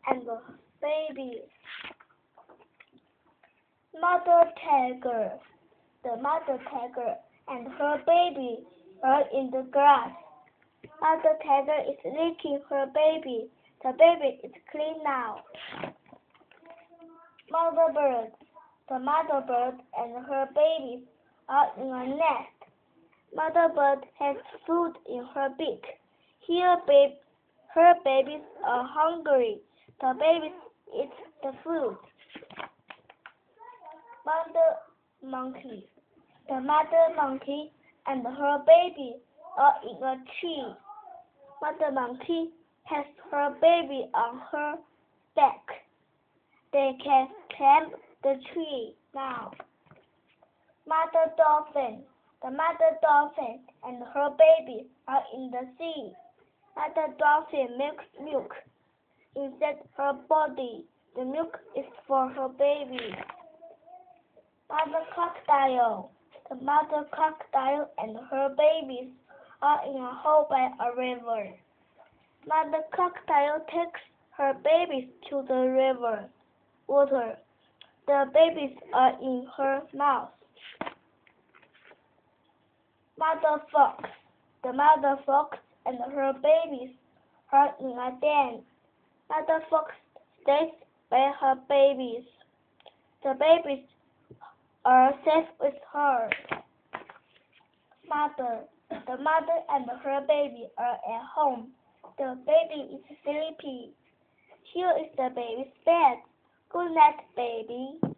and baby. Mother tiger. The mother tiger and her baby are in the grass. Mother tiger is licking her baby. The baby is clean now. Mother bird. The mother bird and her babies are in a nest. Mother bird has food in her beak. Her babies are hungry. The babies eat the food. Mother monkey. The mother monkey and her baby are in a tree. Mother monkey has her baby on her back. They can climb the tree now. Mother dolphin. The mother dolphin and her baby are in the sea. Mother dolphin milks milk inside her body. The milk is for her baby. Mother crocodile. The mother crocodile and her babies are in a hole by a river. Mother crocodile takes her babies to the river water. The babies are in her mouth. Mother fox. The mother fox and her babies are in a den. Mother fox stays by her babies. The babies are safe with her. Mother. The mother and her baby are at home. The baby is sleepy. Here is the baby's bed. Good night, baby.